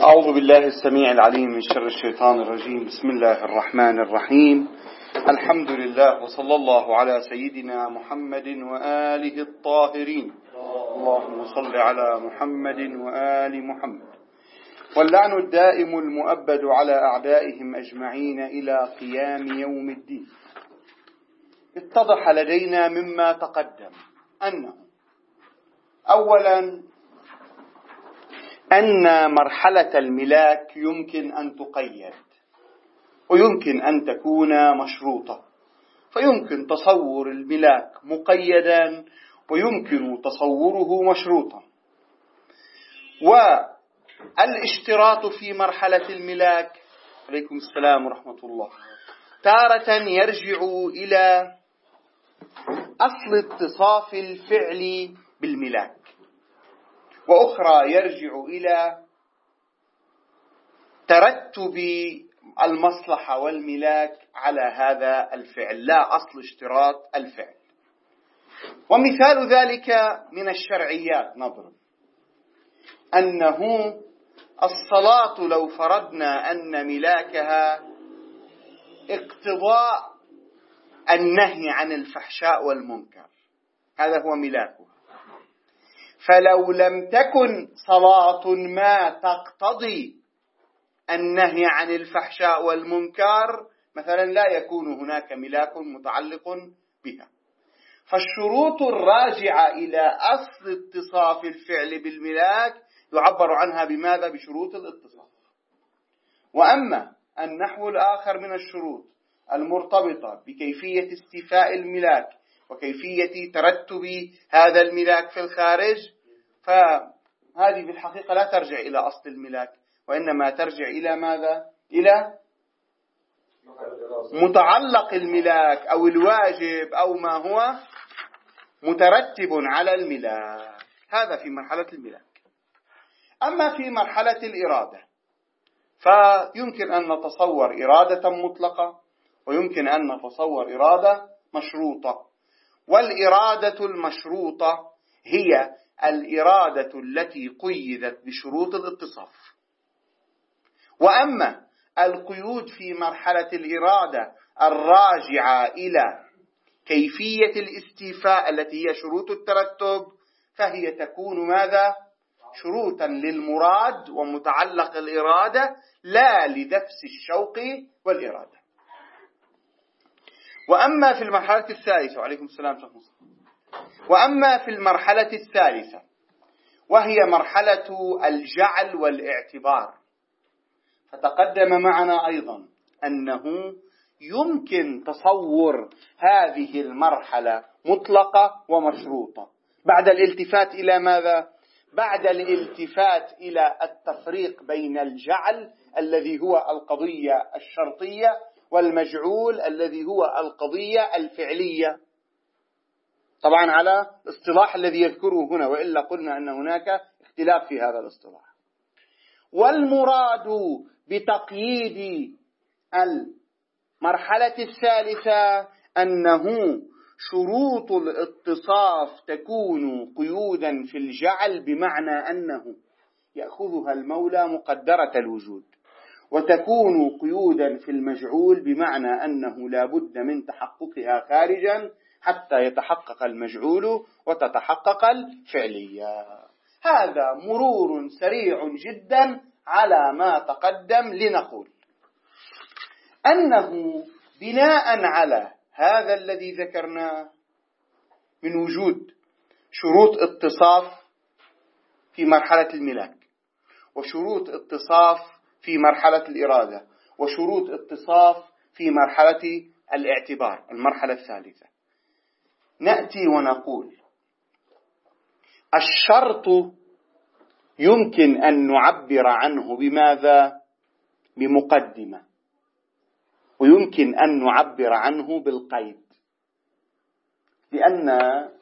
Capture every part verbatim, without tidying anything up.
أعوذ بالله السميع العليم من شر الشيطان الرجيم. بسم الله الرحمن الرحيم. الحمد لله وصلى الله على سيدنا محمد وآله الطاهرين. اللهم صل على محمد وآل محمد. واللعن الدائم المؤبد على أعدائهم أجمعين إلى قيام يوم الدين. اتضح لدينا مما تقدم أنه أولا أن مرحلة الملاك يمكن أن تقيد ويمكن أن تكون مشروطة، فيمكن تصور الملاك مقيدا ويمكن تصوره مشروطا. والاشتراط في مرحلة الملاك عليكم السلام ورحمة الله تارة يرجع إلى أصل اتصاف الفعل بالملاك، وأخرى يرجع إلى ترتب المصلحة والملاك على هذا الفعل، لا أصل اشتراط الفعل. ومثال ذلك من الشرعيات نضرب أنه الصلاة لو فرضنا أن ملاكها اقتضاء النهي عن الفحشاء والمنكر، هذا هو ملاكها، فلو لم تكن صلاة ما تقتضي النهي عن الفحشاء والمنكر مثلا لا يكون هناك ملاك متعلق بها. فالشروط الراجعة إلى أصل اتصاف الفعل بالملاك يعبر عنها بماذا؟ بشروط الاتصاف. وأما النحو الآخر من الشروط المرتبطة بكيفية استيفاء الملاك وكيفية ترتب هذا الملاك في الخارج، فهذه بالحقيقة لا ترجع إلى أصل الملاك، وإنما ترجع إلى ماذا؟ إلى متعلق الملاك أو الواجب أو ما هو مترتب على الملاك. هذا في مرحلة الملاك. أما في مرحلة الإرادة فيمكن أن نتصور إرادة مطلقة ويمكن أن نتصور إرادة مشروطة. والإرادة المشروطة هي الإرادة التي قيدت بشروط الاتصاف. وأما القيود في مرحلة الإرادة الراجعة إلى كيفية الاستيفاء التي هي شروط الترتب فهي تكون ماذا؟ شروطا للمراد ومتعلق الإرادة لا لنفس الشوق والإرادة. وأما في المرحلة الثالثة وعليكم السلام شخص وأما في المرحلة الثالثة وهي مرحلة الجعل والاعتبار، فتقدم معنا أيضا أنه يمكن تصور هذه المرحلة مطلقة ومشروطة بعد الالتفات إلى ماذا؟ بعد الالتفات إلى التفريق بين الجعل الذي هو القضية الشرطية والمجعول الذي هو القضية الفعلية، طبعا على الاصطلاح الذي يذكره هنا، وإلا قلنا أن هناك اختلاف في هذا الاصطلاح. والمراد بتقييد المرحلة الثالثة أنه شروط الاتصاف تكون قيودا في الجعل، بمعنى أنه يأخذها المولى مقدرة الوجود، وتكون قيودا في المجعول بمعنى أنه لا بد من تحققها خارجا حتى يتحقق المجعول وتتحقق الفعلية. هذا مرور سريع جدا على ما تقدم لنقول أنه بناء على هذا الذي ذكرناه من وجود شروط اتصاف في مرحلة الملاك وشروط اتصاف في مرحلة الإرادة وشروط اتصاف في مرحلة الاعتبار المرحلة الثالثة، نأتي ونقول الشرط يمكن أن نعبر عنه بماذا؟ بمقدمة، ويمكن أن نعبر عنه بالقيد، لأن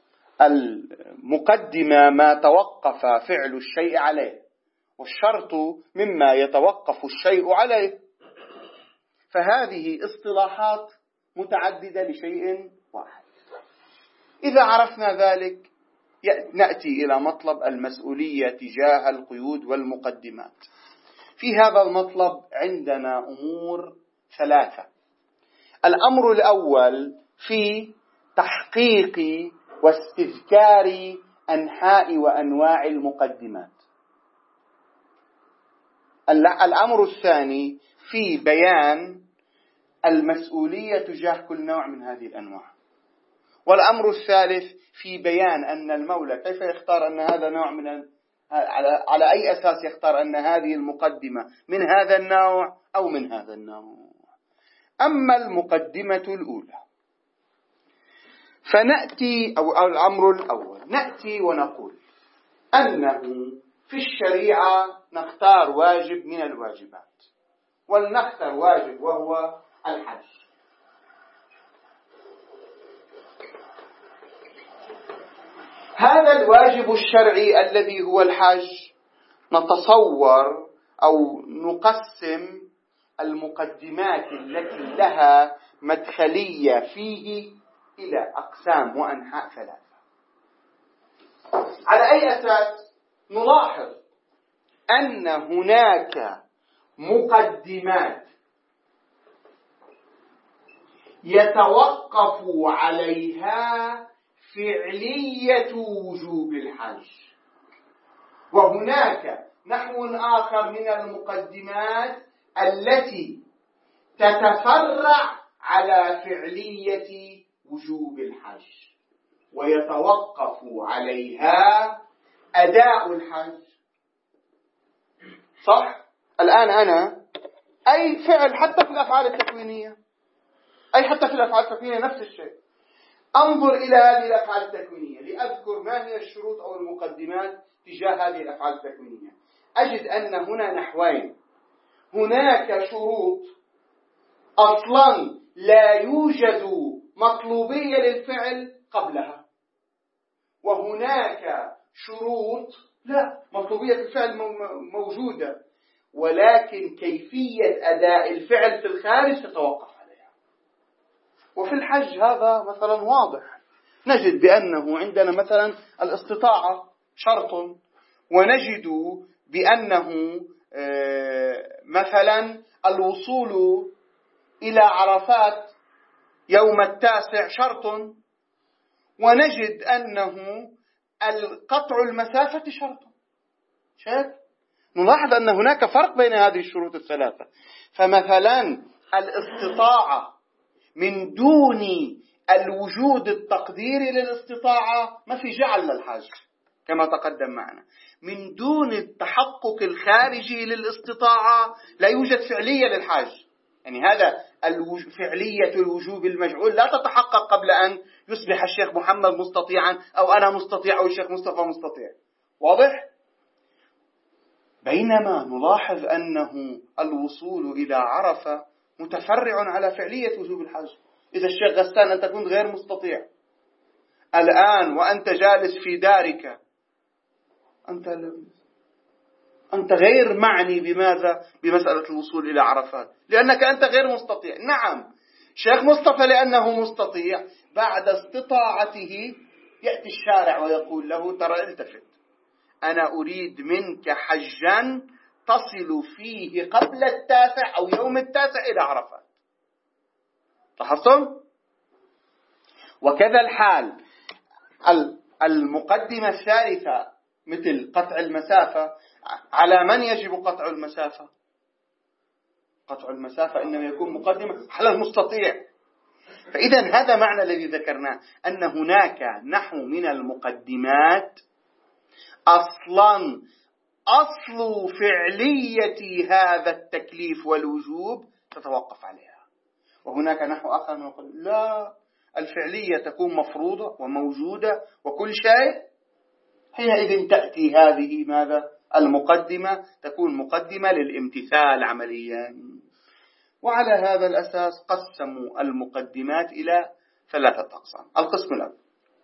المقدمة ما توقف فعل الشيء عليه، والشرط مما يتوقف الشيء عليه، فهذه اصطلاحات متعددة لشيء واحد. إذا عرفنا ذلك نأتي إلى مطلب المسؤولية تجاه القيود والمقدمات. في هذا المطلب عندنا أمور ثلاثة. الأمر الأول في تحقيق واستذكار أنحاء وأنواع المقدمات. الأمر الثاني في بيان المسؤولية تجاه كل نوع من هذه الأنواع. والأمر الثالث في بيان أن المولى كيف يختار أن هذا نوع من على على أي أساس يختار أن هذه المقدمة من هذا النوع أو من هذا النوع. أما المقدمة الأولى فنأتي أو, أو الأمر الأول نأتي ونقول أنه في الشريعة نختار واجب من الواجبات، ولنختار واجب وهو الحج. هذا الواجب الشرعي الذي هو الحج نتصور أو نقسم المقدمات التي لها مدخلية فيه إلى أقسام وأنحاء ثلاثة. على أي أساس؟ نلاحظ أن هناك مقدمات يتوقف عليها فعلية وجوب الحج، وهناك نحو آخر من المقدمات التي تتفرع على فعلية وجوب الحج ويتوقف عليها أداء الحج. صح؟ الآن أنا أي فعل حتى في الأفعال التكوينية أي حتى في الأفعال التكوينية نفس الشيء، أنظر إلى هذه الأفعال التكوينية لأذكر ما هي الشروط أو المقدمات تجاه هذه الأفعال التكوينية، أجد أن هنا نحوين. هناك شروط أصلا لا يوجد مطلوبية للفعل قبلها، وهناك شروط لا مطلوبية الفعل موجودة ولكن كيفية أداء الفعل في الخارج تتوقف عليها. وفي الحج هذا مثلا واضح، نجد بأنه عندنا مثلا الاستطاعة شرط، ونجد بأنه مثلا الوصول إلى عرفات يوم التاسع شرط، ونجد أنه القطع المسافة شرط. شايف؟ نلاحظ أن هناك فرق بين هذه الشروط الثلاثة. فمثلا الاستطاعة من دون الوجود التقديري للاستطاعة ما في جعل للحج كما تقدم معنا. من دون التحقق الخارجي للاستطاعة لا يوجد فعلية للحج. يعني هذا فعلية الوجوب المجعول لا تتحقق قبل أن يصبح الشيخ محمد مستطيعا أو أنا مستطيع أو الشيخ مصطفى مستطيع. واضح؟ بينما نلاحظ أنه الوصول إلى عرفة متفرع على فعلية وجوب الحج. إذا الشيخ غسان أنت كنت غير مستطيع الآن وأنت جالس في دارك، أنت أنت غير معني بماذا؟ بمسألة الوصول إلى عرفات، لأنك أنت غير مستطيع. نعم شيخ مصطفى لأنه مستطيع بعد استطاعته يأتي الشارع ويقول له ترى التفت، أنا أريد منك حجا تصل فيه قبل التاسع أو يوم التاسع إلى عرفات. لاحظتم؟ وكذا الحال المقدمة الثالثة مثل قطع المسافة. على من يجب قطع المسافة؟ قطع المسافة إنما يكون مقدمة على المستطيع. فإذا هذا معنى الذي ذكرناه، أن هناك نحو من المقدمات أصلا أصل فعلية هذا التكليف والوجوب تتوقف عليها، وهناك نحو آخر نقول لا، الفعلية تكون مفروضة وموجودة وكل شيء، حينئذ تأتي هذه ماذا؟ المقدمة تكون مقدمة للامتثال عمليا. وعلى هذا الأساس قسموا المقدمات إلى ثلاثة أقسام. القسم الأول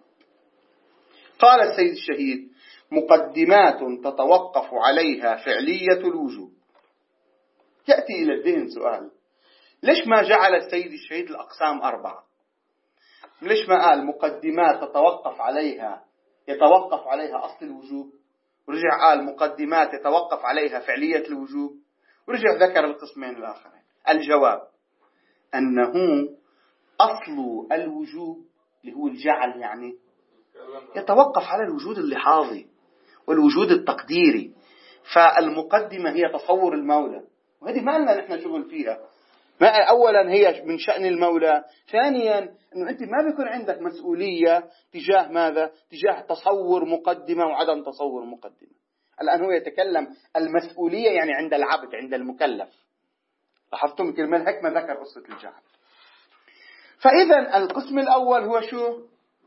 قال السيد الشهيد مقدمات تتوقف عليها فعلية الوجوب. يأتي إلى الذهن سؤال، ليش ما جعل السيد الشهيد الأقسام أربعة؟ ليش ما قال مقدمات تتوقف عليها يتوقف عليها أصل الوجوب، ورجع قال مقدمات يتوقف عليها فعلية الوجوب؟ ورجع ذكر القسمين الآخرين. الجواب أنه أصل الوجوب اللي هو الجعل يعني يتوقف على الوجود اللحاظي والوجود التقديري. فالمقدمة هي تصور المولى، وهذه ما لنا نحن شغل فيها. ما أولا هي من شأن المولى، ثانيا أنه أنت ما بيكون عندك مسؤولية تجاه ماذا؟ تجاه تصور مقدمة وعدم تصور مقدمة. الآن هو يتكلم المسؤولية يعني عند العبد، عند المكلف. لاحظتم كلمة الحكمة ذكر قصة الجعل. فإذا القسم الأول هو شو؟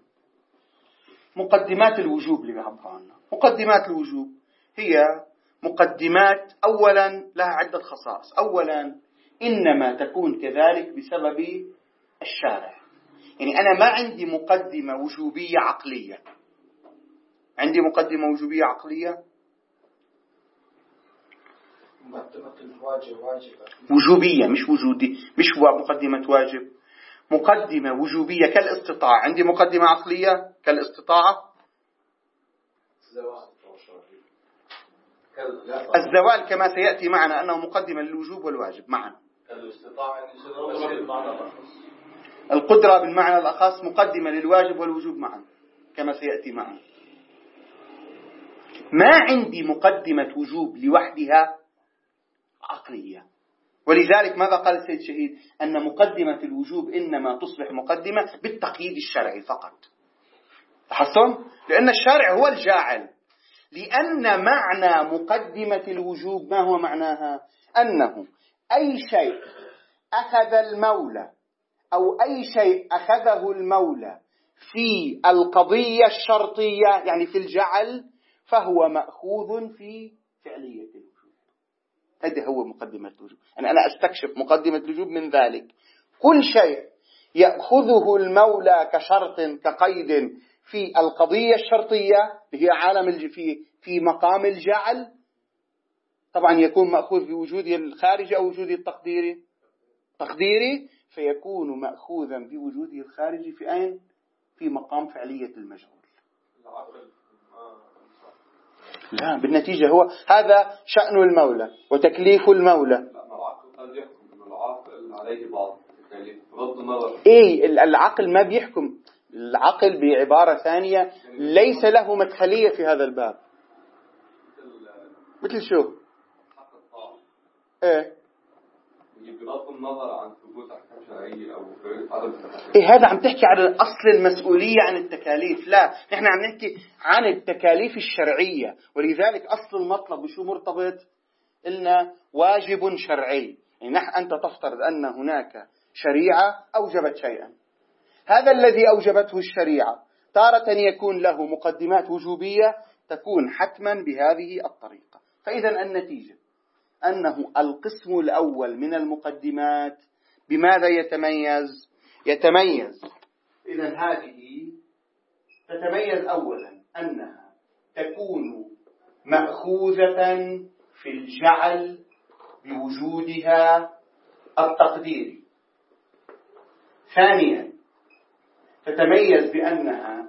مقدمات الوجوب اللي بيعبر عنها. مقدمات الوجوب هي مقدمات أولا لها عدة خصائص. أولا إنما تكون كذلك بسبب الشارع. يعني أنا ما عندي مقدمة وجوبية عقلية. عندي مقدمة وجوبية عقلية وجوبية مش وجودي، مش هو مقدمة واجب، مقدمة وجوبية كالاستطاعة. عندي مقدمة عقلية كالاستطاعة. الزوال كما سيأتي معنا أنه مقدمة للوجوب والواجب معا. القدرة بالمعنى الأخص مقدمة للواجب والوجوب معا كما سيأتي معنا. ما عندي مقدمة وجوب لوحدها عقلية. ولذلك ماذا قال السيد شهيد؟ أن مقدمة الوجوب إنما تصبح مقدمة بالتقييد الشرعي فقط. لاحظتم؟ لأن الشارع هو الجاعل. لأن معنى مقدمة الوجوب ما هو معناها؟ أنه أي شيء أخذ المولى أو أي شيء أخذه المولى في القضية الشرطية يعني في الجعل فهو مأخوذ في فعلية الوجوب. هذا هو مقدمة الوجوب. يعني أنا أستكشف مقدمة الوجوب من ذلك كل شيء يأخذه المولى كشرط كقيد في القضية الشرطية اللي هي عالم الجفي في مقام الجعل، طبعا يكون مأخوذ في وجوده الخارجي أو وجوده التقديري تقديري، فيكون مأخوذا بوجوده الخارجي في أين؟ في مقام فعلية المجهول. لا، بالنتيجة هو هذا شأن المولى وتكليف المولى. العقل يحكم العاقل عليه بعض التكاليف بغض النظر. إيه العقل ما بيحكم. العقل بعبارة ثانية ليس له مدخلية في هذا الباب. مثل شو؟ إيه بغض النظر عن ثبوت أحكام شرعية أو عدم إيه هذا عم تحكي عن أصل المسؤولية عن التكاليف. لا، نحن عم نحكي عن التكاليف الشرعية. ولذلك أصل المطلب بشو مرتبط؟ إلنا واجب شرعي. يعني نحن أنت تفترض أن هناك شريعة أوجبت شيئا، هذا الذي أوجبته الشريعة تارة يكون له مقدمات وجوبية تكون حتما بهذه الطريقة. فإذا النتيجة أنه القسم الأول من المقدمات بماذا يتميز؟ يتميز إذا هذه تتميز أولا أنها تكون مأخوذة في الجعل بوجودها التقديري. ثانيا تتميز بأنها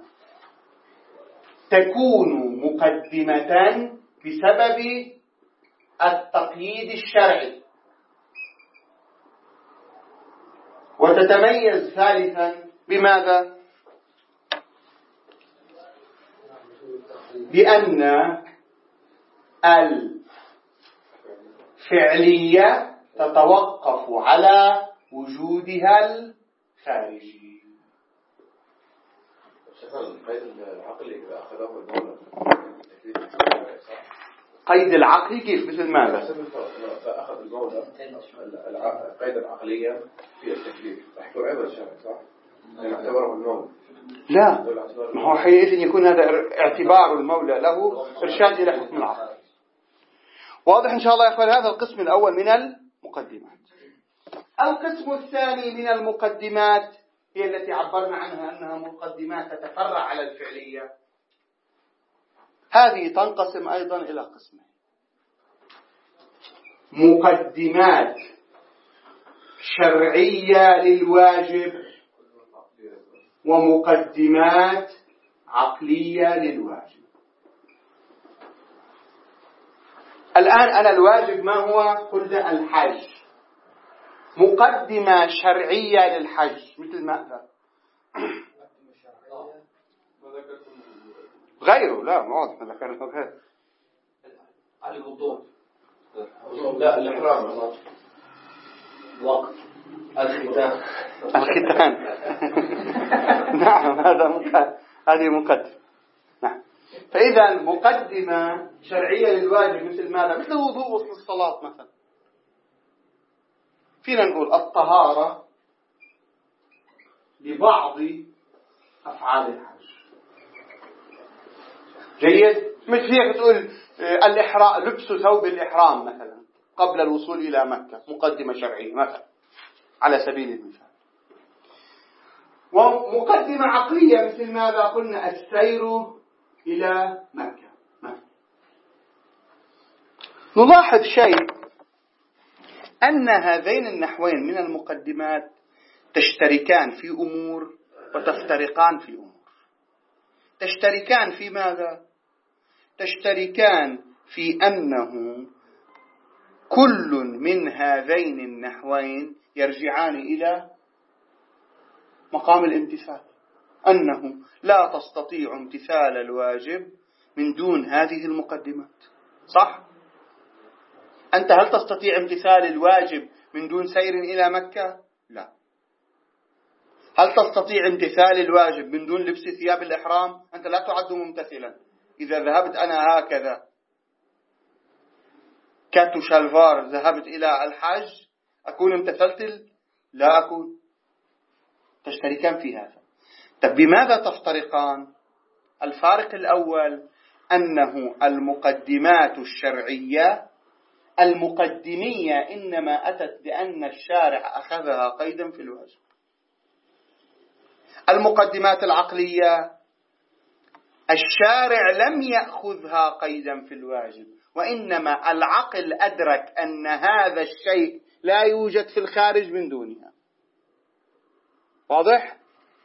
تكون مقدمة بسبب التقييد الشرعي. وتتميز ثالثا بماذا؟ بأن الفعلية تتوقف على وجودها الخارجي. قيد العقل كيف؟ مثل ماذا؟ أخذ المولى قيد العقلية في التكليف تعتبر الشرع صح؟ يعتبره المولى. لا، ما هو حينئذ يكون هذا اعتبار المولى له إرشاد إلى حكم العقل. واضح إن شاء الله يا أخوان؟ هذا القسم الأول من المقدمات. القسم الثاني من المقدمات هي التي عبرنا عنها أنها مقدمات تتفرع على الفعلية. هذه تنقسم أيضا إلى قسمين: مقدمات شرعية للواجب ومقدمات عقلية للواجب. الآن أنا الواجب ما هو؟ قلنا الحج، مقدمة شرعية للحج مثل ماذا؟ غيره، لا ما عاد ذكرنا غيره. الوضوء، لا الإحرام، وقت الختان. الختان نعم، هذا مقدم، هذه مقدمة. نعم. فإذا مقدمة شرعية للواجب مثل ماذا؟ مثل الوضوء وصل الصلاة مثلا. فينا نقول الطهارة لبعض أفعال الحج. جيد؟ مش هيك تقول الإحرام، لبس ثوب الإحرام مثلا قبل الوصول إلى مكة، مقدمة شرعية مثلا على سبيل المثال. ومقدمة عقلية مثل ماذا؟ قلنا السير إلى مكة مثلا. نلاحظ شيء، أن هذين النحوين من المقدمات تشتركان في أمور وتفترقان في أمور. تشتركان في ماذا؟ تشتركان في أنه كل من هذين النحوين يرجعان إلى مقام الامتثال، أنه لا تستطيع امتثال الواجب من دون هذه المقدمات. صح؟ أنت هل تستطيع امتثال الواجب من دون سير إلى مكة؟ لا. هل تستطيع امتثال الواجب من دون لبس ثياب الإحرام؟ أنت لا تعد ممتثلا. إذا ذهبت أنا هكذا كاتو شالفار ذهبت إلى الحج أكون امتثلت؟ لا أكون. تشتركان في هذا. طب بماذا تفترقان؟ الفارق الأول أنه المقدمات الشرعية المقدمية إنما أتت بأن الشارع أخذها قيدا في الواجب. المقدمات العقلية الشارع لم يأخذها قيدا في الواجب، وإنما العقل أدرك أن هذا الشيء لا يوجد في الخارج من دونها. واضح؟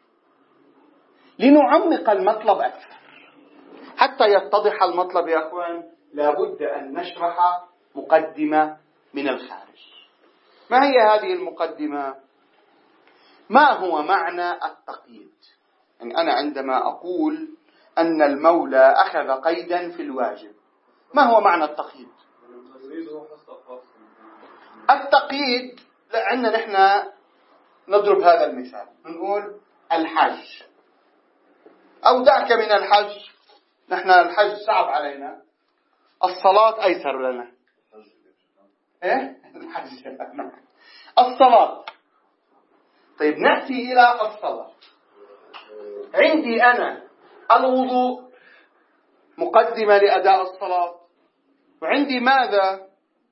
لنعمق المطلب أكثر حتى يتضح المطلب يا أخوان، لابد أن نشرح مقدمة من الخارج. ما هي هذه المقدمة؟ ما هو معنى التقييد؟ يعني أنا عندما أقول أن المولى أخذ قيدا في الواجب، ما هو معنى التقييد؟ التقييد عندنا نحن نضرب هذا المثال، نقول الحج، أو دعك من الحج، نحن الحج صعب علينا، الصلاة أيسر لنا. إيه؟ الحج الصلاة. طيب نأتي إلى الصلاة. عندي أنا الوضوء مقدمة لأداء الصلاة، وعندي ماذا؟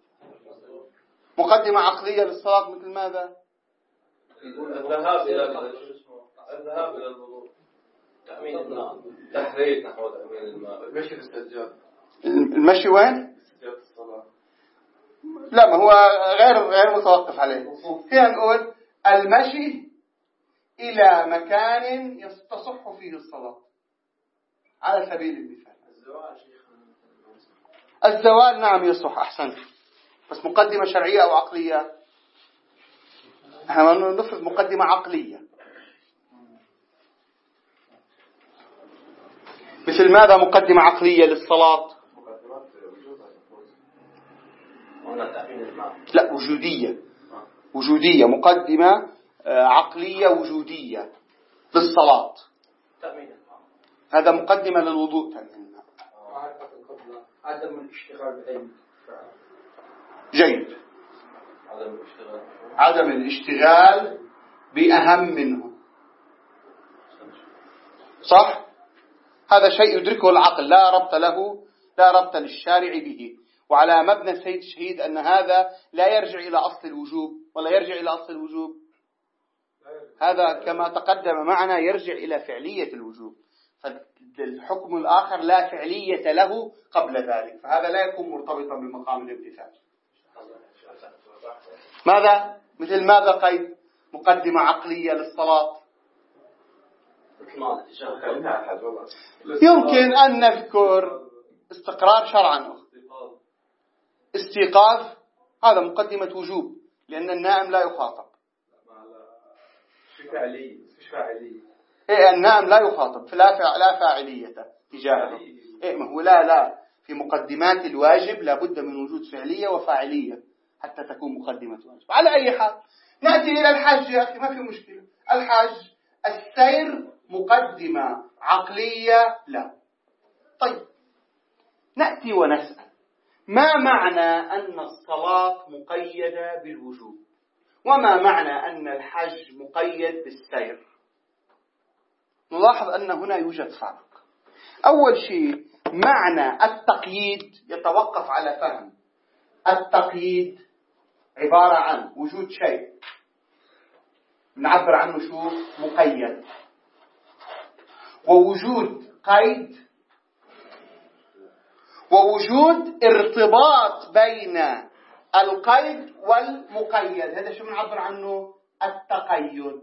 مقدمة عقلية للصلاة مثل ماذا؟ الذهاب إلى الذهاب إلى الوضوء، تأمين الماء، تحريك نحو تأمين الماء، المشي في السجاد. المشي وين؟ سجاد الصلاة. لا، ما هو غير غير متوقف عليه. فينا نقول المشي إلى مكان يستصح فيه الصلاة على سبيل المثال. الزوال شيخ. الزوال نعم يصح، أحسنت. بس مقدمة شرعية أو عقلية؟ احنا نفرض مقدمة عقلية. مثل ماذا مقدمة عقلية للصلاة؟ لا، وجودية. وجودية، مقدمة عقلية وجودية للصلاة. هذا مقدمة للوضوء. تأمين عدم الاشتغال بعلم. جيد. عدم الاشتغال. عدم الاشتغال بأهم منه. صح؟ هذا شيء يدركه العقل، لا ربط له، لا ربط للشارع به. وعلى مبنى السيد الشهيد أن هذا لا يرجع إلى أصل الوجوب، ولا يرجع إلى أصل الوجوب. هذا كما تقدم معنا يرجع إلى فعلية الوجوب، فالحكم الآخر لا فعلية له قبل ذلك، فهذا لا يكون مرتبطا بمقام الامتثال. ماذا؟ مثل ماذا قيد؟ مقدمة عقلية للصلاة. يمكن أن نذكر استقرار شرعا، استيقاظ هذا مقدمة وجوب، لأن النائم لا يخاطب. مش فاعلية مش فاعلية إيه النائم لا يخاطب، فلا فع لا فاعلية تجاهه. إيه ما هو لا لا في مقدمات الواجب لابد من وجود فعلية وفاعلية حتى تكون مقدمة واجب. على أي حال نأتي إلى الحج يا أخي، ما في مشكلة. الحج السير مقدمة عقلية لا. طيب نأتي ونسأل ما معنى أن الصلاة مقيدة بالوجوب، وما معنى أن الحج مقيد بالسير؟ نلاحظ أن هنا يوجد فرق. أول شيء معنى التقييد يتوقف على فهم. التقييد عبارة عن وجود شيء نعبر عنه شو مقيد، ووجود قيد، ووجود ارتباط بين القيد والمقيد. هذا شو بنعبر عنه التقيد،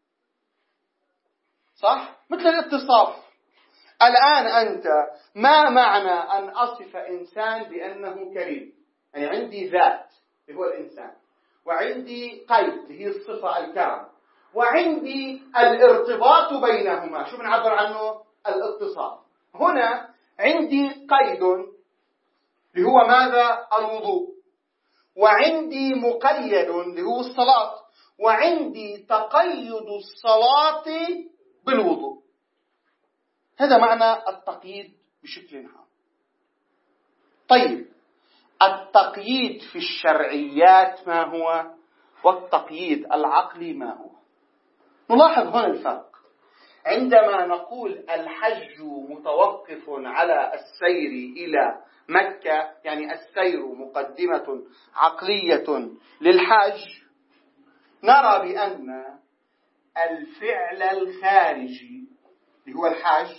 صح؟ مثل الاتصاف. الآن أنت ما معنى أن أصف إنسان بأنه كريم؟ يعني عندي ذات اللي هو الإنسان، وعندي قيد اللي هي الصفة الكرم، وعندي الارتباط بينهما شو بنعبر عنه الاتصاف. هنا عندي قيد اللي هو ماذا الوضوء، وعندي مقيد اللي هو الصلاة، وعندي تقيد الصلاة بالوضوء. هذا معنى التقييد بشكل عام. طيب التقييد في الشرعيات ما هو، والتقييد العقلي ما هو؟ نلاحظ هنا الفرق. عندما نقول الحج متوقف على السير إلى مكة، يعني السير مقدمة عقلية للحج، نرى بأن الفعل الخارجي اللي هو الحج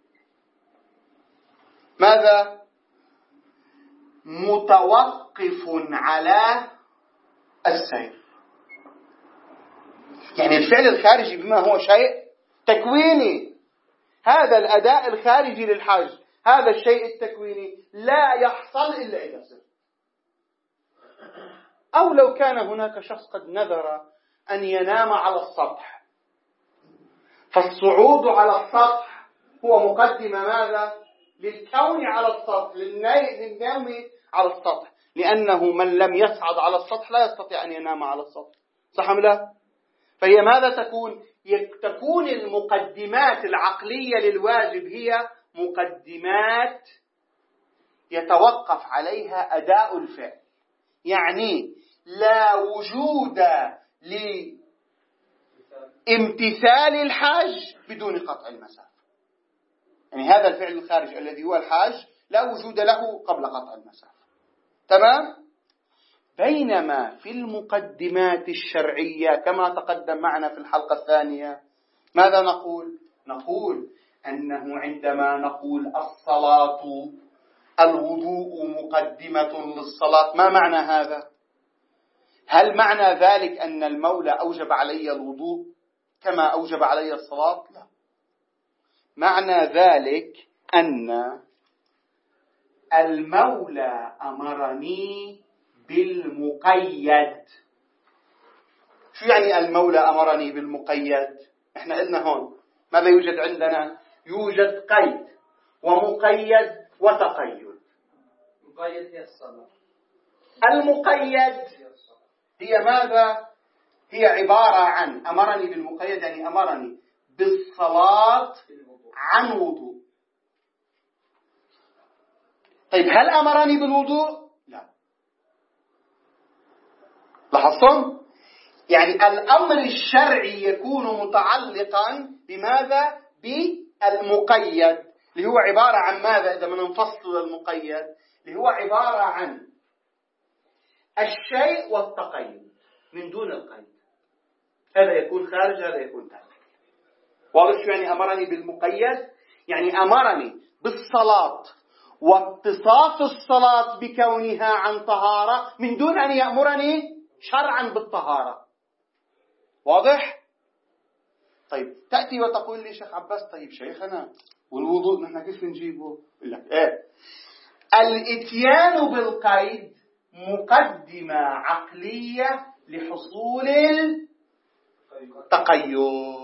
ماذا؟ متوقف على السير. يعني الفعل الخارجي بما هو شيء تكويني، هذا الأداء الخارجي للحج، هذا الشيء التكويني لا يحصل إلا إذا سر. أو لو كان هناك شخص قد نذر أن ينام على السطح، فالصعود على السطح هو مقدمة ماذا؟ للكون على السطح، للنوم على السطح، لأنه من لم يصعد على السطح لا يستطيع أن ينام على السطح، صح أم لا؟ فهي ماذا تكون؟ تكون المقدمات العقلية للواجب هي مقدمات يتوقف عليها أداء الفعل، يعني لا وجود لامتثال الحج بدون قطع المسافة. يعني هذا الفعل الخارج الذي هو الحج لا وجود له قبل قطع المسافة، تمام؟ بينما في المقدمات الشرعية كما تقدم معنا في الحلقة الثانية ماذا نقول؟ نقول أنه عندما نقول الصلاة الوضوء مقدمة للصلاة، ما معنى هذا؟ هل معنى ذلك أن المولى أوجب علي الوضوء كما أوجب علي الصلاة؟ لا، معنى ذلك أن المولى أمرني بالمقيد. شو يعني المولى أمرني بالمقيد؟ احنا قلنا هون ماذا يوجد عندنا؟ يوجد قيد ومقيد وتقيد. مقيد هي الصلاة. المقيد هي ماذا؟ هي عبارة عن أمرني بالمقيد، يعني أمرني بالصلاة عن وضوء. طيب هل أمرني بالوضوء؟ لا. لاحظتم؟ يعني الأمر الشرعي يكون متعلقا بماذا؟ بالمقيد، اللي هو عبارة عن ماذا إذا من نفصل المقيد؟ اللي هو عبارة عن الشيء والتقيد من دون القيد. هذا يكون خارج، هذا يكون داخل. واضح شو يعني أمرني بالمقيد؟ يعني أمرني بالصلاة واتصاف الصلاة بكونها عن طهارة من دون أن يأمرني شرعا بالطهارة. واضح؟ طيب تأتي وتقول لي شيخ عباس طيب شيخنا والوضوء نحن كيف نجيبه؟ يقول لك إيه؟ الاتيان بالقيد مقدمة عقلية لحصول التقيد.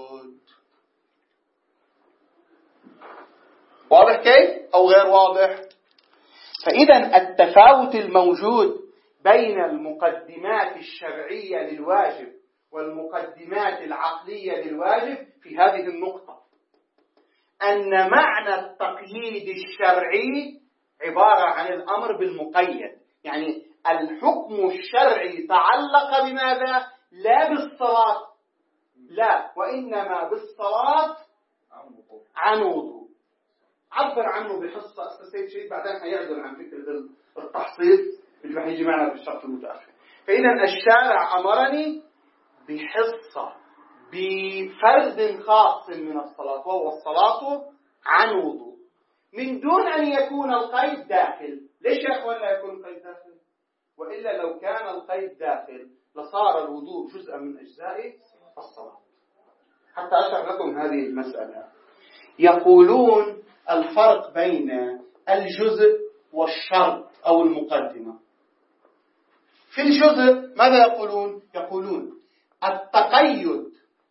واضح كيف أو غير واضح؟ فإذا التفاوت الموجود بين المقدمات الشرعية للواجب والمقدمات العقلية للواجب في هذه النقطة، أن معنى التقييد الشرعي عبارة عن الأمر بالمقيد. يعني الحكم الشرعي تعلق بماذا؟ لا بالصلاة، لا، وإنما بالصلاة عن وضوء. عبر عنه بحصة السيد شريف بعدين حيعدل عن فكرة التحصيص اللي راح يجي معنا بالشرط المتأخر. فإذا الشارع أمرني بحصة بفرد خاص من الصلاة، وهو الصلاة عن وضوء، من دون أن يكون القيد داخل. ليش يا أخوان لا يكون القيد داخل؟ وإلا لو كان القيد داخل لصار الوضوء جزءا من أجزاء الصلاة. حتى أشرح لكم هذه المسألة. يقولون الفرق بين الجزء والشرط أو المقدمة. في الجزء ماذا يقولون؟ يقولون التقيد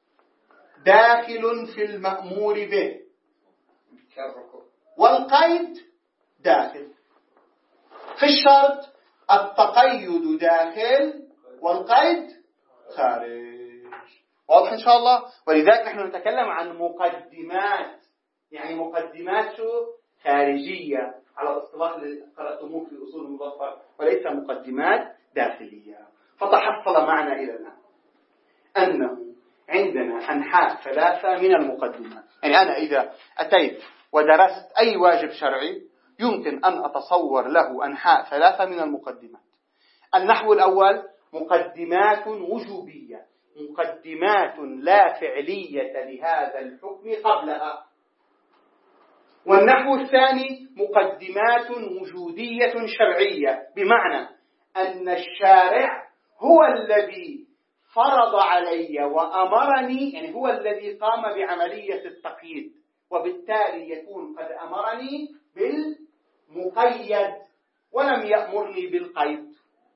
داخل في المأمور به، والقيد داخل. في الشرط التقيد داخل والقيد خارج. واضح إن شاء الله؟ ولذلك نحن نتكلم عن مقدمات، يعني مقدمات شو؟ خارجية على الاصطلاح اللي قرأتموه في أصول المظفر، وليس مقدمات داخلية. فتحصل معنا إلى الآن أنه عندنا أنحاء ثلاثة من المقدمات. يعني أنا إذا أتيت ودرست أي واجب شرعي يمكن أن أتصور له أنحاء ثلاثة من المقدمات. النحو الأول مقدمات وجوبية، مقدمات لا فعلية لهذا الحكم قبلها. والنحو الثاني مقدمات وجودية شرعية، بمعنى أن الشارع هو الذي فرض علي وأمرني، يعني هو الذي قام بعملية التقييد، وبالتالي يكون قد أمرني بالمقيد ولم يأمرني بالقيد.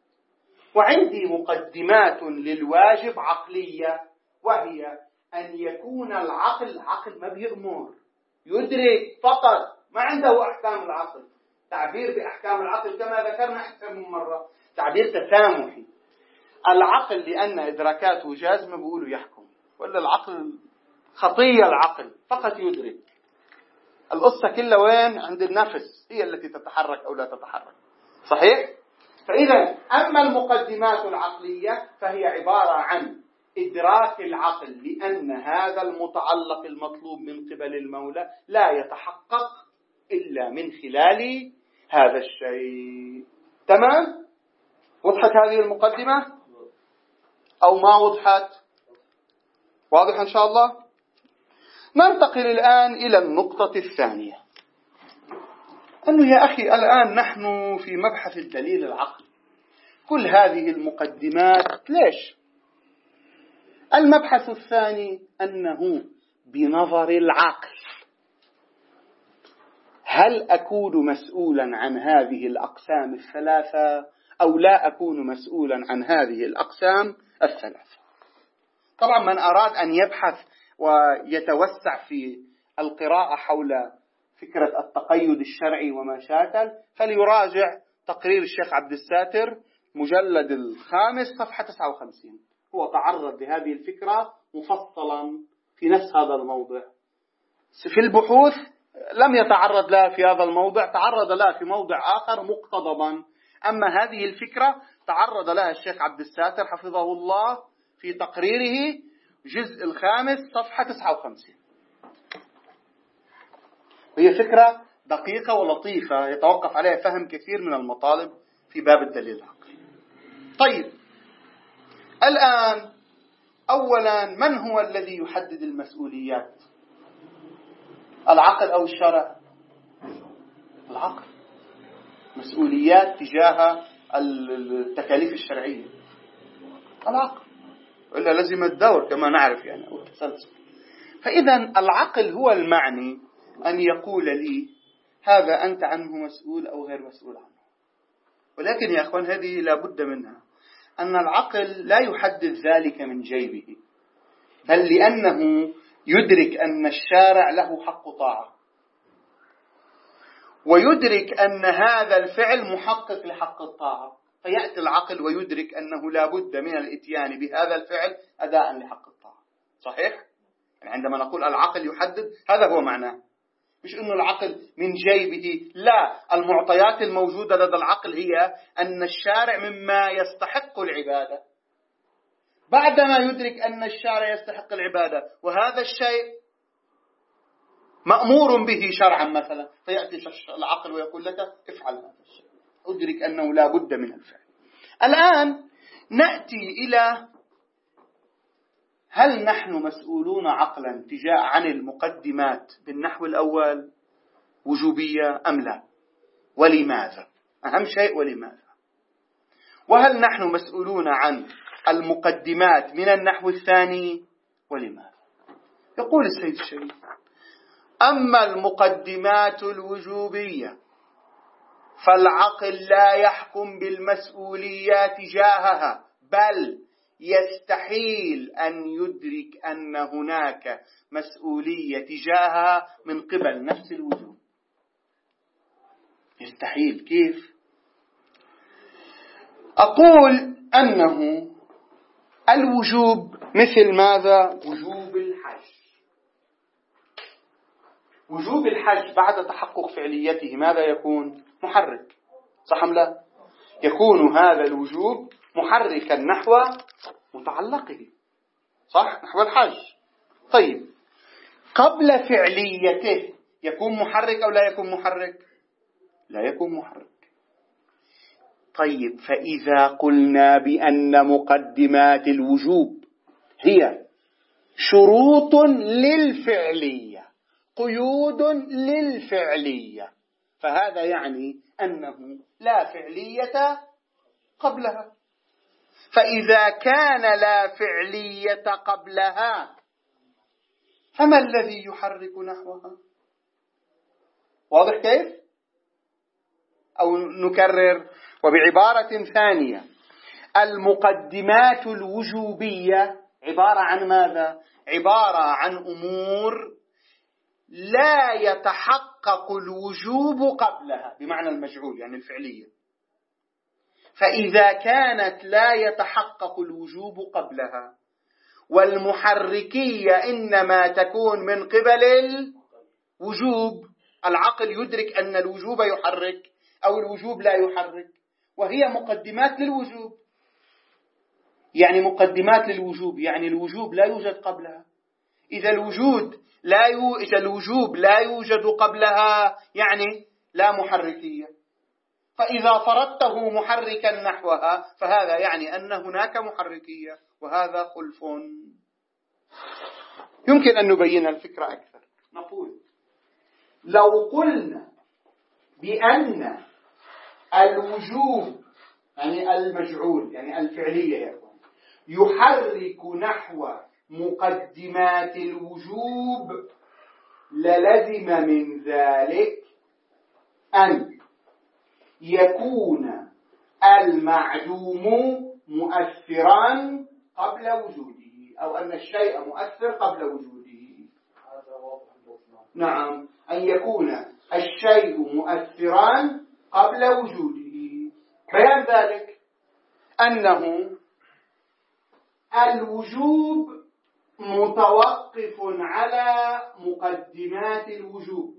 وعندي مقدمات للواجب عقلية، وهي أن يكون العقل عقل ما بيأمر، يدرك فقط، ما عنده أحكام العقل. تعبير بأحكام العقل كما ذكرنا أكثر من مرة تعبير تسامحي. العقل لأن إدراكاته جازمة بيقولوا يحكم، ولا العقل خطية، العقل فقط يدرك. القصة كلها وين؟ عند النفس، هي التي تتحرك أو لا تتحرك. صحيح؟ فإذا أما المقدمات العقلية فهي عبارة عن إدراك العقل لأن هذا المتعلق المطلوب من قبل المولى لا يتحقق إلا من خلال هذا الشيء. تمام؟ وضحت هذه المقدمة أو ما وضحت؟ واضح إن شاء الله؟ ننتقل الآن إلى النقطة الثانية، أنه يا أخي الآن نحن في مبحث الدليل العقلي، كل هذه المقدمات ليش؟ المبحث الثاني أنه بنظر العقل هل أكون مسؤولا عن هذه الأقسام الثلاثة أو لا أكون مسؤولا عن هذه الأقسام الثلاثة. طبعا من أراد أن يبحث ويتوسع في القراءة حول فكرة التقيد الشرعي وما شاكل فليراجع تقرير الشيخ عبد الساتر مجلد الخامس صفحة تسعة وخمسين. هو تعرض لهذه الفكرة مفصلا في نفس هذا الموضع. في البحوث لم يتعرض لها في هذا الموضع، تعرض لها في موضع آخر مقتضبا. أما هذه الفكرة تعرض لها الشيخ عبد الساتر حفظه الله في تقريره جزء الخامس صفحة تسعة وخمسين. وهي فكرة دقيقة ولطيفة يتوقف عليها فهم كثير من المطالب في باب الدليل العقلي. طيب الآن أولا من هو الذي يحدد المسؤوليات؟ العقل أو الشرع؟ العقل. مسؤوليات تجاه التكاليف الشرعية العقل، وإلا لازم الدور كما نعرف يعني أو التسلسل. فإذا العقل هو المعني أن يقول لي هذا أنت عنه مسؤول أو غير مسؤول عنه. ولكن يا أخوان هذه لا بد منها، أن العقل لا يحدد ذلك من جيبه، بل لأنه يدرك أن الشارع له حق طاعة، ويدرك أن هذا الفعل محقق لحق الطاعة، فيأتي العقل ويدرك أنه لا بد من الإتيان بهذا الفعل أداء لحق الطاعة. صحيح؟ يعني عندما نقول العقل يحدد هذا هو معناه، مش أنه العقل من جيبه، لا، المعطيات الموجودة لدى العقل هي أن الشارع مما يستحق العبادة. بعدما يدرك أن الشارع يستحق العبادة وهذا الشيء مأمور به شرعا مثلا، فيأتي العقل ويقول لك افعل هذا الشيء، أدرك أنه لا بد من الفعل. الآن نأتي إلى هل نحن مسؤولون عقلا تجاه عن المقدمات بالنحو الأول وجوبية أم لا؟ ولماذا؟ أهم شيء ولماذا؟ وهل نحن مسؤولون عن المقدمات من النحو الثاني ولماذا؟ يقول السيد الشريف: أما المقدمات الوجوبية فالعقل لا يحكم بالمسؤولية تجاهها، بل يستحيل أن يدرك أن هناك مسؤولية تجاهها من قبل نفس الوجوب. يستحيل. كيف؟ أقول أنه الوجوب مثل ماذا؟ وجوب الحج. وجوب الحج بعد تحقق فعليته ماذا يكون؟ محرك، صح أم لا؟ يكون هذا الوجوب محركا نحو متعلقه، صح؟ نحو الحج. طيب قبل فعليته يكون محرك أو لا يكون محرك؟ لا يكون محرك. طيب فإذا قلنا بأن مقدمات الوجوب هي شروط للفعلية، قيود للفعلية، فهذا يعني أنه لا فعلية قبلها. فإذا كان لا فعلية قبلها فما الذي يحرك نحوها؟ واضح كيف؟ أو نكرر وبعبارة ثانية: المقدمات الوجوبية عبارة عن ماذا؟ عبارة عن أمور لا يتحقق الوجوب قبلها، بمعنى المجعول يعني الفعلية. فإذا كانت لا يتحقق الوجوب قبلها والمحركية إنما تكون من قبل الوجوب، العقل يدرك أن الوجوب يحرك أو الوجوب لا يحرك، وهي مقدمات للوجوب. يعني مقدمات للوجوب يعني الوجوب لا يوجد قبلها. إذا الوجود لا يو... إذا الوجوب لا يوجد قبلها يعني لا محركية. فإذا فرضته محركا نحوها فهذا يعني أن هناك محركية، وهذا خلف. يمكن أن نبين الفكرة أكثر. نقول لو قلنا بأن الوجوب يعني المجعول يعني الفعلية يحرك نحو مقدمات الوجوب، للزم من ذلك أن يكون المعدوم مؤثرا قبل وجوده، أو أن الشيء مؤثر قبل وجوده. نعم، أن يكون الشيء مؤثرا قبل وجوده. بيان ذلك أنه الوجوب متوقف على مقدمات الوجوب،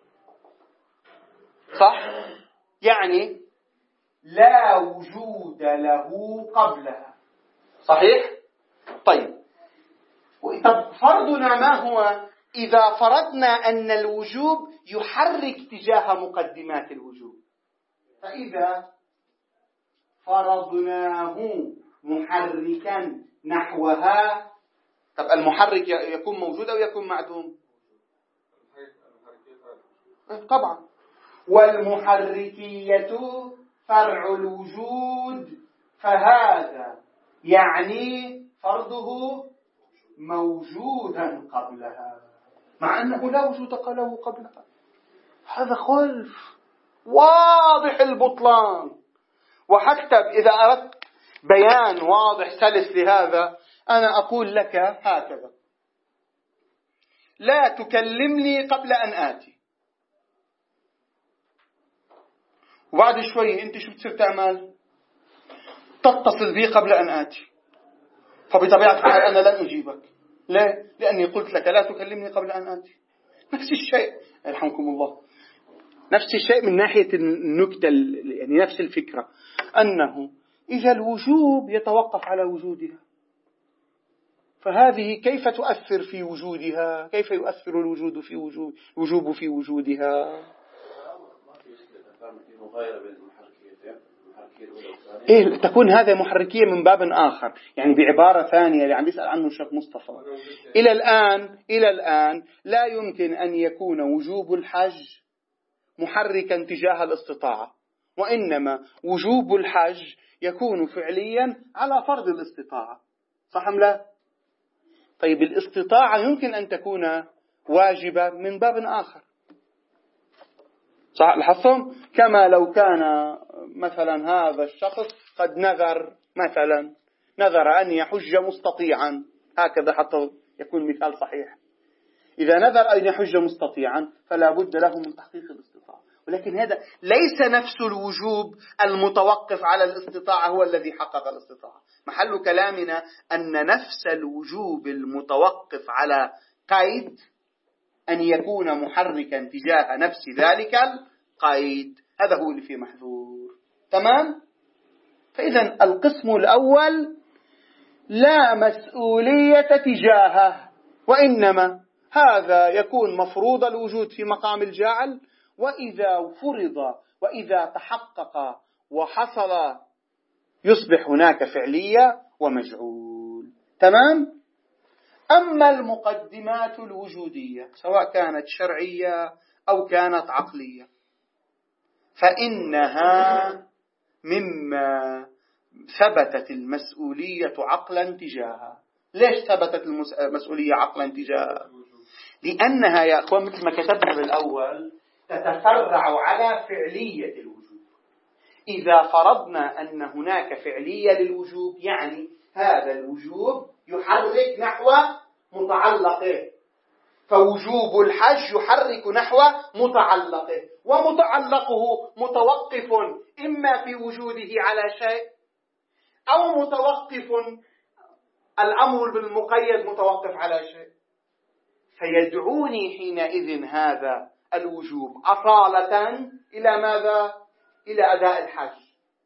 صح؟ يعني لا وجود له قبلها، صحيح؟ طيب طب فرضنا ما هو إذا فرضنا أن الوجوب يحرك تجاه مقدمات الوجوب؟ فإذا فرضناه محركا نحوها، طب المحرك يكون موجود أو يكون معدوم؟ طبعا. والمحركية فرع الوجود، فهذا يعني فرضه موجودا قبلها مع أنه لا وجود له قبلها. هذا خلف واضح البطلان. وحتى إذا أردت بيان واضح سلس لهذا أنا أقول لك هكذا: لا تكلمني قبل أن آتي. وبعد شوي أنت شو بتصير تعمل؟ تتصل بي قبل أن آتي. فبطبيعة الحال أنا لن أجيبك. ليه؟ لأني قلت لك لا تكلمني قبل أن آتي. نفس الشيء، يرحمكم الله، نفس الشيء من ناحية النكتة، يعني نفس الفكرة، أنه إذا الوجوب يتوقف على وجودها، فهذه كيف تؤثر في وجودها؟ كيف يؤثر الوجود في وجود الوجوب في وجودها؟ إيه، تكون هذا محركية من باب آخر، يعني بعبارة ثانية اللي عم يسأل عنه الشيخ مصطفى. إلى الآن إلى الآن لا يمكن أن يكون وجوب الحج محركا تجاه الاستطاعة، وإنما وجوب الحج يكون فعليا على فرض الاستطاعة، صح أم لا؟ طيب الاستطاعة يمكن أن تكون واجبة من باب آخر، صح؟ لاحظتم؟ كما لو كان مثلا هذا الشخص قد نذر، مثلا نذر أن يحج مستطيعا، هكذا حتى يكون مثال صحيح. إذا نذر أن يحج مستطيعا فلا بد له من تحقيق الاستطاعة، ولكن هذا ليس نفس الوجوب المتوقف على الاستطاعة هو الذي حقق الاستطاعة. محل كلامنا أن نفس الوجوب المتوقف على قيد أن يكون محركا تجاه نفس ذلك القيد، هذا هو اللي فيه محذور. تمام؟ فإذا القسم الأول لا مسؤولية تجاهه، وإنما هذا يكون مفروض الوجود في مقام الجاعل، وإذا فرض وإذا تحقق وحصل يصبح هناك فعلية ومجعول. تمام؟ أما المقدمات الوجودية سواء كانت شرعية أو كانت عقلية فإنها مما ثبتت المسؤولية عقلا تجاهها. ليش ثبتت المسؤولية عقلا تجاهها؟ لأنها يا أخوان مثل ما كتبنا بالأول تتفرع على فعلية الوجوب. إذا فرضنا أن هناك فعلية للوجوب يعني هذا الوجوب يحرك نحو متعلقه، فوجوب الحج يحرك نحو متعلقه، ومتعلقه متوقف إما في وجوده على شيء أو متوقف الأمر بالمقيد متوقف على شيء، فيدعوني حينئذ هذا الوجوب أصالة إلى ماذا؟ إلى أداء الحج،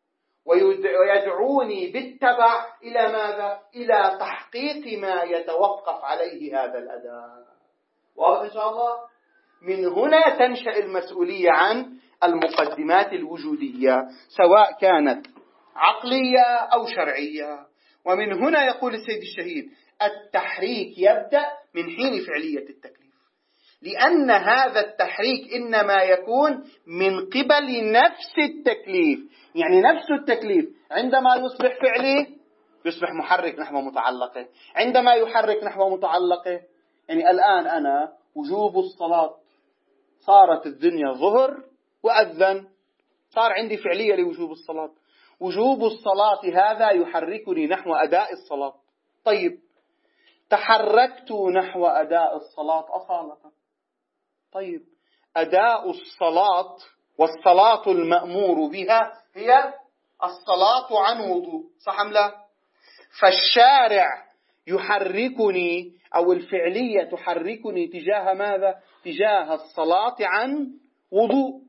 ويدعوني بالتبع إلى ماذا؟ إلى تحقيق ما يتوقف عليه هذا الأداء. واضح إن شاء الله؟ من هنا تنشأ المسؤولية عن المقدمات الوجودية سواء كانت عقلية أو شرعية. ومن هنا يقول السيد الشهيد التحريك يبدأ من حين فعلية التكليف، لأن هذا التحريك إنما يكون من قبل نفس التكليف. يعني نفس التكليف عندما يصبح فعلي يصبح محرك نحو متعلقه، عندما يحرك نحو متعلقه يعني الآن أنا وجوب الصلاة صارت الدنيا ظهر وأذن، صار عندي فعلية لوجوب الصلاة، وجوب الصلاة هذا يحركني نحو أداء الصلاة. طيب تحركت نحو أداء الصلاة أصالة. طيب أداء الصلاة والصلاة المأمور بها هي الصلاة عن وضوء، صح أم لا؟ فالشارع يحركني أو الفعلية تحركني تجاه ماذا؟ تجاه الصلاة عن وضوء،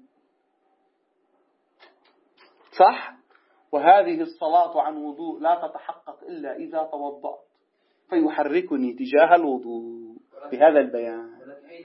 صح؟ وهذه الصلاة عن وضوء لا تتحقق إلا إذا توضأت، فيحركني تجاه الوضوء بهذا البيان.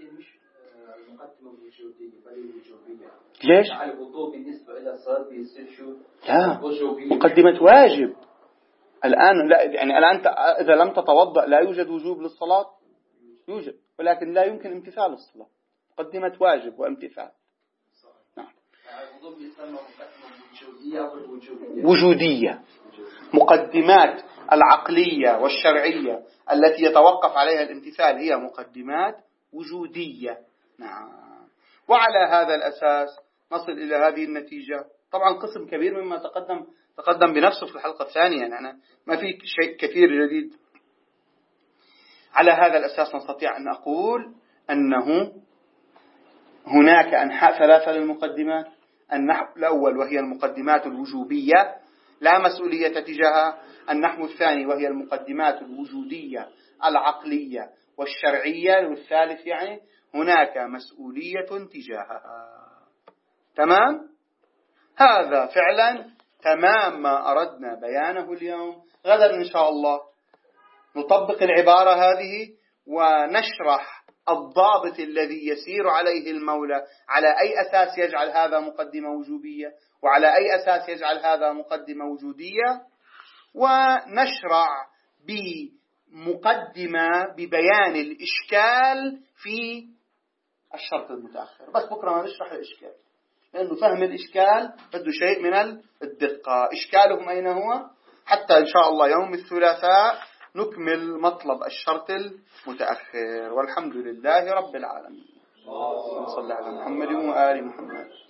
ليش؟ الوضوء بالنسبة إلى الصلاة بيصير شو؟ لا، مقدمة واجب. الآن لا، يعني الآن إذا لم تتوضأ لا يوجد وجوب للصلاة؟ يوجد، ولكن لا يمكن امتثال الصلاة. مقدمة واجب وامتثال. نعم. الوضوء بيسمى مقدمة وجودية. وجودية. مقدمات العقلية والشرعية التي يتوقف عليها الامتثال هي مقدمات وجودية. نعم. وعلى هذا الأساس نصل إلى هذه النتيجة. طبعا قسم كبير مما تقدم تقدم بنفسه في الحلقة الثانية، يعني أنا ما في شيء كثير جديد. على هذا الأساس نستطيع أن أقول أنه هناك أنحاء ثلاثة للمقدمات. النحو الأول وهي المقدمات الوجوبية لا مسؤولية تجاهها، النحو الثاني وهي المقدمات الوجودية العقلية والشرعية، والثالث يعني هناك مسؤولية تجاهها. تمام؟ هذا فعلا تمام ما أردنا بيانه اليوم. غدا إن شاء الله نطبق العبارة هذه ونشرح الضابط الذي يسير عليه المولى، على أي أساس يجعل هذا مقدمة وجوبية وعلى أي أساس يجعل هذا مقدمة وجودية، ونشرع بمقدمة ببيان الإشكال في الشرط المتأخر. بس بكرة ما نشرح الإشكال، لأنه فهم الإشكال بده شيء من الدقة. إشكالهم أين هو؟ حتى إن شاء الله يوم الثلاثاء نكمل مطلب الشرط المتأخر. والحمد لله رب العالمين. صلى الله على محمد وآل محمد.